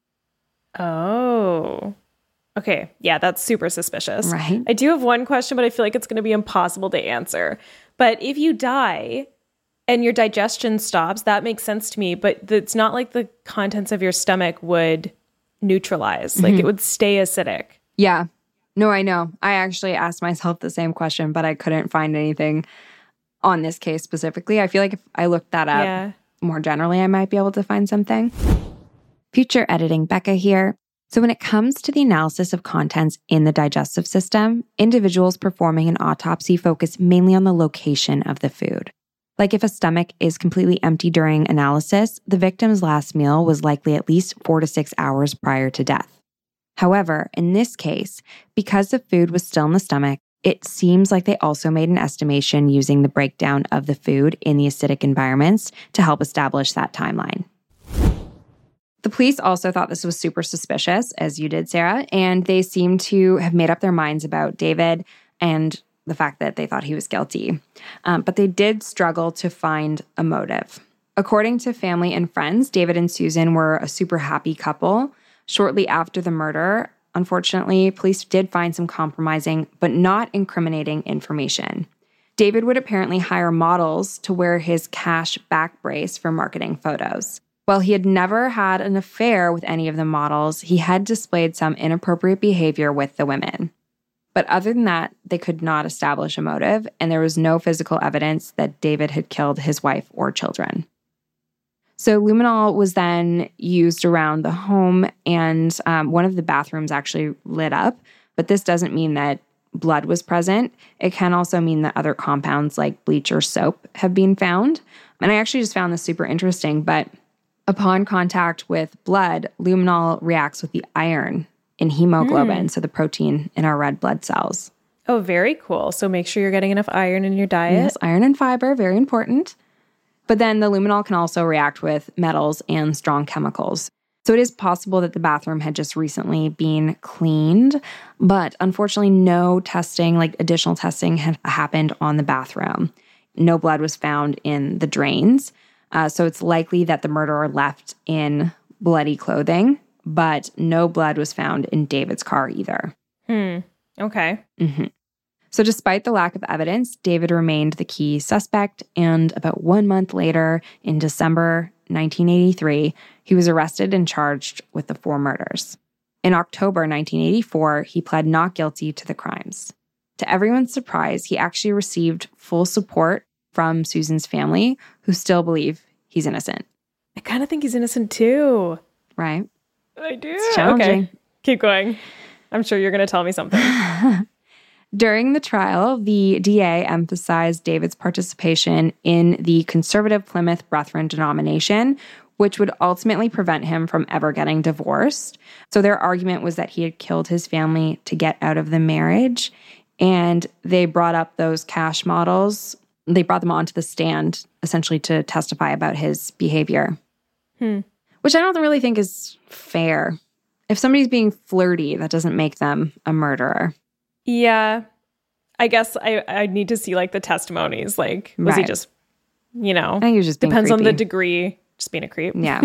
Oh, okay. Yeah, that's super suspicious. Right. I do have one question, but I feel like it's going to be impossible to answer. But if you die and your digestion stops, that makes sense to me. But it's not like the contents of your stomach would neutralize. Mm-hmm. Like it would stay acidic. Yeah. No, I know. I actually asked myself the same question, but I couldn't find anything on this case specifically. I feel like if I looked that up yeah. more generally, I might be able to find something. Future editing, Becca here. So when it comes to the analysis of contents in the digestive system, individuals performing an autopsy focus mainly on the location of the food. Like if a stomach is completely empty during analysis, the victim's last meal was likely at least four to six hours prior to death. However, in this case, because the food was still in the stomach, it seems like they also made an estimation using the breakdown of the food in the acidic environments to help establish that timeline. The police also thought this was super suspicious, as you did, Sarah, and they seem to have made up their minds about David and the fact that they thought he was guilty. Um, but they did struggle to find a motive. According to family and friends, David and Susan were a super happy couple. Shortly after the murder, unfortunately, police did find some compromising but not incriminating information. David would apparently hire models to wear his cash back brace for marketing photos. While he had never had an affair with any of the models, he had displayed some inappropriate behavior with the women. But other than that, they could not establish a motive, and there was no physical evidence that David had killed his wife or children. So luminol was then used around the home, and um, one of the bathrooms actually lit up. But this doesn't mean that blood was present. It can also mean that other compounds like bleach or soap have been found. And I actually just found this super interesting, but upon contact with blood, luminol reacts with the iron in hemoglobin, mm. so the protein in our red blood cells. Oh, very cool. So make sure you're getting enough iron in your diet. Yes, iron and fiber, very important. But then the luminol can also react with metals and strong chemicals. So it is possible that the bathroom had just recently been cleaned, but unfortunately no testing, like additional testing, had happened on the bathroom. No blood was found in the drains. Uh, so it's likely that the murderer left in bloody clothing, but no blood was found in David's car either. Hmm. Okay. Mm-hmm. So despite the lack of evidence, David remained the key suspect, and about one month later, in December nineteen eighty-three, he was arrested and charged with the four murders. In October nineteen eighty-four, he pled not guilty to the crimes. To everyone's surprise, he actually received full support from Susan's family, who still believe he's innocent. I kind of think he's innocent too. Right? I do. It's challenging. Okay. Keep going. I'm sure you're going to tell me something. During the trial, the D A emphasized David's participation in the conservative Plymouth Brethren denomination, which would ultimately prevent him from ever getting divorced. So their argument was that he had killed his family to get out of the marriage, and they brought up those cash models. They brought them onto the stand, essentially to testify about his behavior, hmm. which I don't really think is fair. If somebody's being flirty, that doesn't make them a murderer. Yeah. I guess I, I need to see like the testimonies. Like, was right. he just, you know, I think he was just being depends creepy. on the degree, just being a creep. Yeah.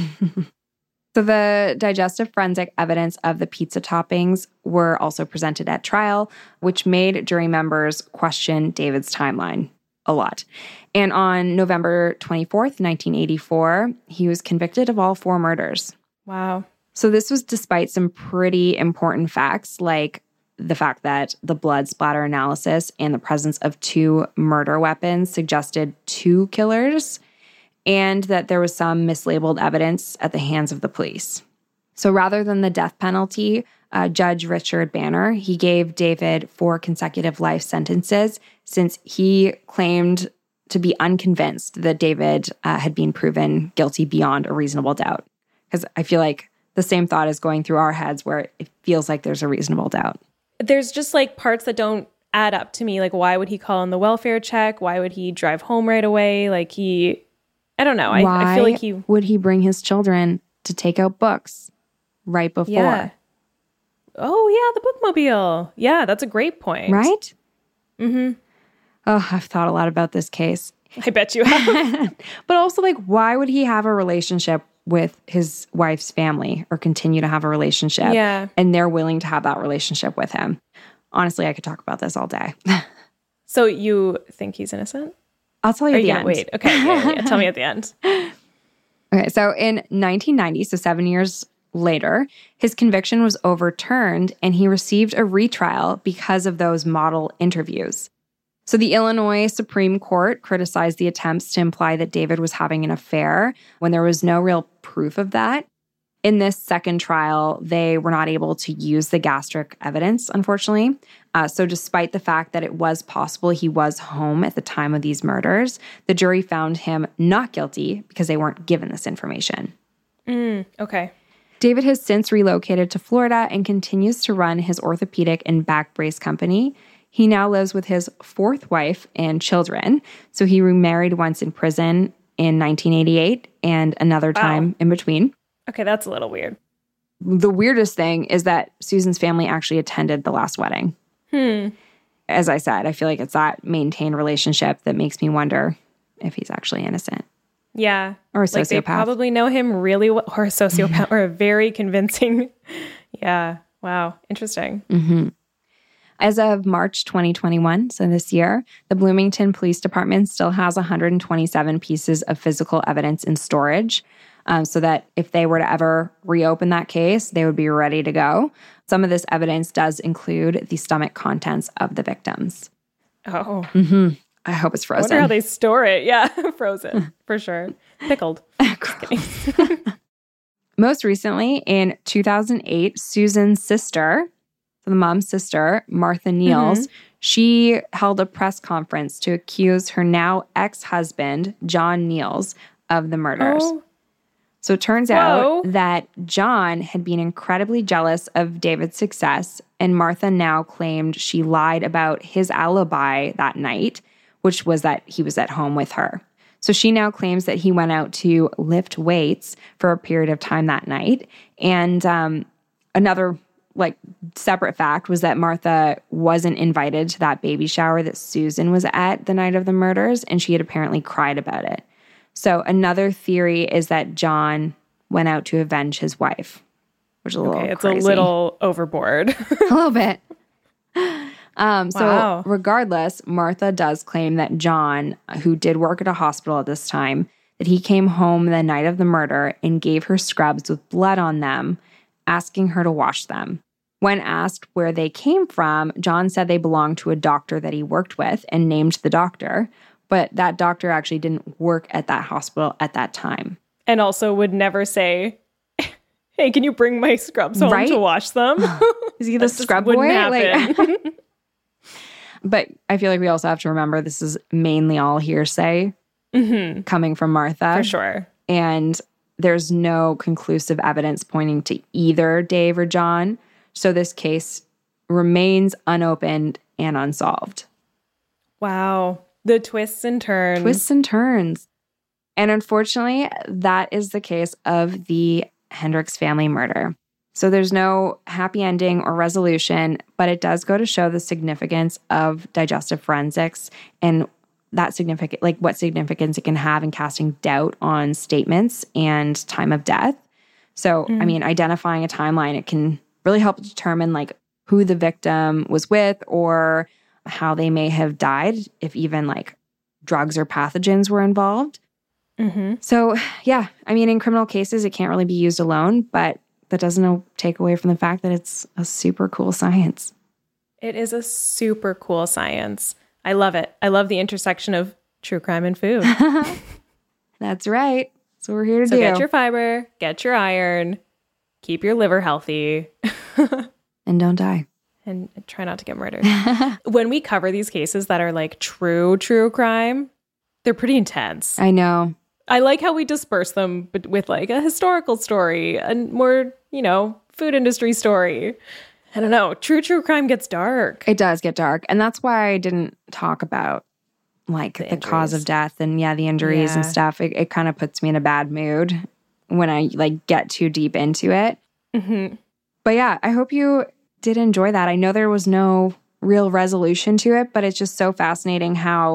So the digestive forensic evidence of the pizza toppings were also presented at trial, which made jury members question David's timeline a lot. And on November twenty-fourth, nineteen eighty-four, he was convicted of all four murders. Wow. So this was despite some pretty important facts, like the fact that the blood splatter analysis and the presence of two murder weapons suggested two killers, and that there was some mislabeled evidence at the hands of the police. So rather than the death penalty, uh, Judge Richard Banner, he gave David four consecutive life sentences since he claimed to be unconvinced that David uh, had been proven guilty beyond a reasonable doubt. Because I feel like the same thought is going through our heads where it feels like there's a reasonable doubt. There's just like parts that don't add up to me. Like, why would he call in the welfare check? Why would he drive home right away? Like he, I don't know. I, why I feel like he would he bring his children to take out books right before? Yeah. Oh yeah, the bookmobile. Yeah, that's a great point. Right? Mm-hmm. Oh, I've thought a lot about this case. I bet you have. But also, like, why would he have a relationship with his wife's family or continue to have a relationship? Yeah. And they're willing to have that relationship with him. Honestly, I could talk about this all day. So you think he's innocent? I'll tell you Are at the you end. Wait, okay. Yeah, yeah. Tell me at the end. Okay, so in nineteen ninety, so seven years later, his conviction was overturned and he received a retrial because of those model interviews. So the Illinois Supreme Court criticized the attempts to imply that David was having an affair when there was no real proof of that. In this second trial, they were not able to use the gastric evidence, unfortunately. Uh, so despite the fact that it was possible he was home at the time of these murders, the jury found him not guilty because they weren't given this information. Mm, okay. David has since relocated to Florida and continues to run his orthopedic and back brace company. He now lives with his fourth wife and children. So he remarried once in prison in nineteen eighty-eight and another time wow. in between. Okay, that's a little weird. The weirdest thing is that Susan's family actually attended the last wedding. Hmm. As I said, I feel like it's that maintained relationship that makes me wonder if he's actually innocent. Yeah. Or a sociopath. Like they probably know him really well, or a sociopath, or a very convincing. Yeah. Wow. Interesting. Mm-hmm. As of March twenty twenty-one, so this year, the Bloomington Police Department still has one hundred twenty-seven pieces of physical evidence in storage, um, so that if they were to ever reopen that case, they would be ready to go. Some of this evidence does include the stomach contents of the victims. Oh. Mm-hmm. I hope it's frozen. I wonder how they store it. Yeah, frozen, for sure. Pickled. Most recently, in two thousand eight, Susan's sister, so the mom's sister, Martha Neals, mm-hmm. she held a press conference to accuse her now ex-husband, John Neals, of the murders. Oh. So it turns Whoa. out that John had been incredibly jealous of David's success, and Martha now claimed she lied about his alibi that night, which was that he was at home with her. So she now claims that he went out to lift weights for a period of time that night. And um, another like separate fact was that Martha wasn't invited to that baby shower that Susan was at the night of the murders, and she had apparently cried about it. So another theory is that John went out to avenge his wife, which is a little okay, it's crazy. a little overboard. A little bit. Um, so wow. regardless, Martha does claim that John, who did work at a hospital at this time, that he came home the night of the murder and gave her scrubs with blood on them, asking her to wash them. When asked where they came from, John said they belonged to a doctor that he worked with and named the doctor, but that doctor actually didn't work at that hospital at that time. And also would never say, hey, can you bring my scrubs home right? to wash them? Is he the scrub boy? Like, but I feel like we also have to remember this is mainly all hearsay mm-hmm. coming from Martha. For sure. And there's no conclusive evidence pointing to either Dave or John. So this case remains unopened and unsolved. Wow. The twists and turns. Twists and turns. And unfortunately, that is the case of the Hendricks family murder. So there's no happy ending or resolution, but it does go to show the significance of digestive forensics and that significant, like what significance it can have in casting doubt on statements and time of death. So, mm. I mean, identifying a timeline, it can really help determine like who the victim was with or how they may have died, if even like drugs or pathogens were involved. Mm-hmm. So, yeah, I mean, in criminal cases, it can't really be used alone, but that doesn't take away from the fact that it's a super cool science. It is a super cool science. I love it. I love the intersection of true crime and food. That's right. That's what we're here to so do. So get your fiber, get your iron, keep your liver healthy. And don't die. And try not to get murdered. When we cover these cases that are like true, true crime, they're pretty intense. I know. I like how we disperse them with like a historical story, a more, you know, food industry story. I don't know. True, true crime gets dark. It does get dark. And that's why I didn't talk about like the, the cause of death and yeah, the injuries yeah. and stuff. It, it kind of puts me in a bad mood when I like get too deep into it. Mm-hmm. But yeah, I hope you did enjoy that. I know there was no real resolution to it, but it's just so fascinating how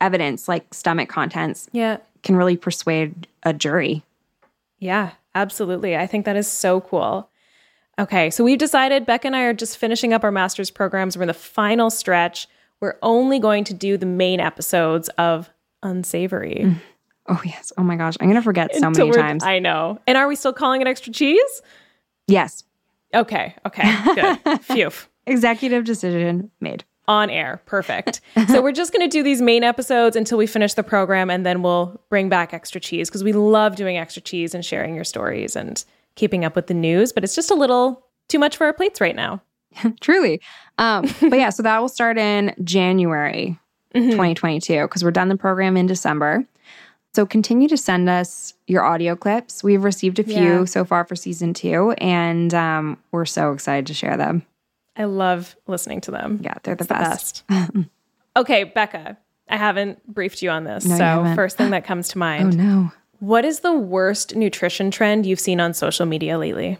evidence like stomach contents Yeah. can really persuade a jury. Yeah, absolutely. I think that is so cool. Okay, so we've decided, Becca and I are just finishing up our master's programs. We're in the final stretch. We're only going to do the main episodes of Unsavory. Mm. Oh, yes. Oh, my gosh. I'm going to forget so Until many we're- times. I know. And are we still calling it extra cheese? Yes. Okay, okay, good. Phew. Executive decision made. On air. Perfect. So we're just going to do these main episodes until we finish the program, and then we'll bring back extra cheese because we love doing extra cheese and sharing your stories and keeping up with the news, but it's just a little too much for our plates right now. Truly. Um, but yeah, so that will start in January mm-hmm. twenty twenty-two because we're done the program in December. So continue to send us your audio clips. We've received a few Yeah. so far for season two, and um, we're so excited to share them. I love listening to them. Yeah, they're the It's best. The best. Okay, Becca, I haven't briefed you on this. No, you so haven't. first thing that comes to Oh, mind. no. What is the worst nutrition trend you've seen on social media lately?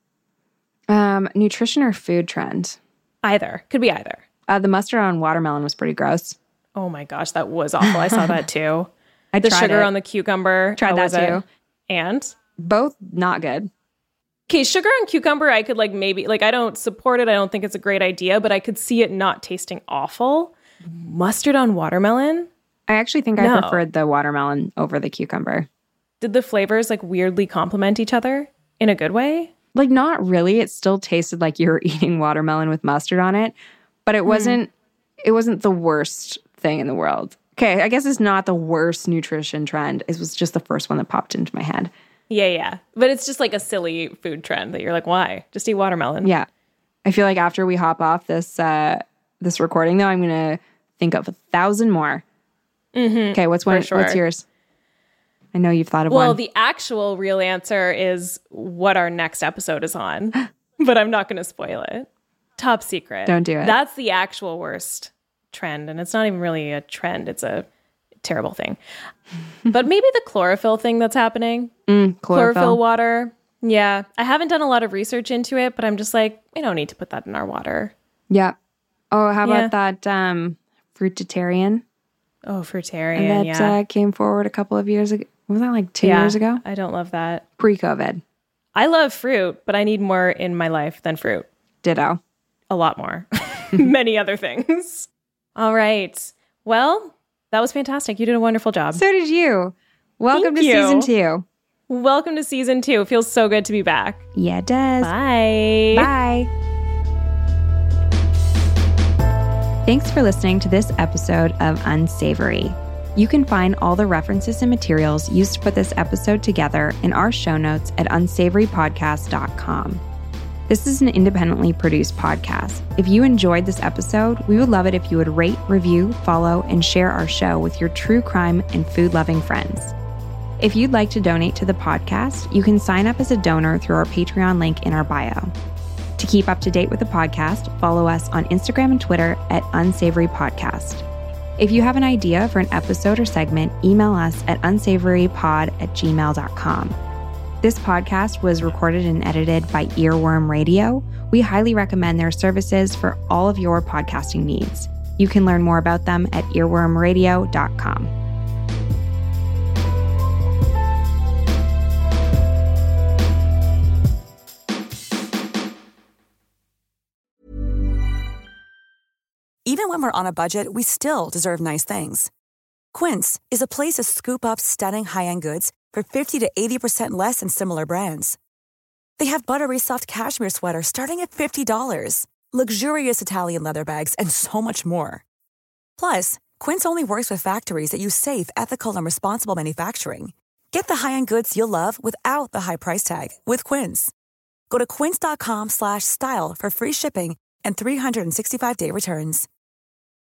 Um, nutrition or food trend? Either. Could be either. Uh, the mustard on watermelon was pretty gross. Oh my gosh, that was awful. I saw that too. I The tried sugar it. on the cucumber. Tried how that was it? too. And? Both not good. Okay, sugar on cucumber, I could like maybe, like I don't support it. I don't think it's a great idea, but I could see it not tasting awful. Mustard on watermelon? I actually think I No. preferred the watermelon over the cucumber. Did the flavors like weirdly complement each other in a good way? Like, not really. It still tasted like you were eating watermelon with mustard on it, but it wasn't, it wasn't the worst thing in the world. Okay, I guess it's not the worst nutrition trend. It was just the first one that popped into my head. Yeah, yeah. But it's just like a silly food trend that you're like, why? Just eat watermelon. Yeah. I feel like after we hop off this uh, this recording, though, I'm going to think of a thousand more. Mm-hmm, okay, what's one? sure. What's yours? I know you've thought of Well, one. the actual real answer is what our next episode is on, but I'm not going to spoil it. Top secret. Don't do it. That's the actual worst trend, and it's not even really a trend. It's a terrible thing. But maybe the chlorophyll thing that's happening. Mm, chlorophyll. Chlorophyll water. Yeah. I haven't done a lot of research into it, but I'm just like, we don't need to put that in our water. Yeah. Oh, how Yeah. about that um, fruitarian Oh, fruitarian. that yeah. uh, came forward a couple of years ago? Was that like two yeah. years ago? I don't love that. Pre-COVID. I love fruit, but I need more in my life than fruit. Ditto. A lot more. Many other things. All right. Well, that was fantastic. You did a wonderful job. So did you. Welcome Thank to you. season two. Welcome to season two. It feels so good to be back. Yeah, it does. Bye. Bye. Thanks for listening to this episode of Unsavory. You can find all the references and materials used to put this episode together in our show notes at unsavory podcast dot com. This is an independently produced podcast. If you enjoyed this episode, we would love it if you would rate, review, follow, and share our show with your true crime and food-loving friends. If you'd like to donate to the podcast, you can sign up as a donor through our Patreon link in our bio. To keep up to date with the podcast, follow us on Instagram and Twitter at Unsavory Podcast. If you have an idea for an episode or segment, email us at unsavorypod at gmail dot com. This podcast was recorded and edited by Earworm Radio. We highly recommend their services for all of your podcasting needs. You can learn more about them at earworm radio dot com. Even when we're on a budget, we still deserve nice things. Quince is a place to scoop up stunning high-end goods for fifty to eighty percent less than similar brands. They have buttery soft cashmere sweaters starting at fifty dollars, luxurious Italian leather bags, and so much more. Plus, Quince only works with factories that use safe, ethical, and responsible manufacturing. Get the high-end goods you'll love without the high price tag with Quince. Go to quince dot com slash style for free shipping and three sixty-five day returns.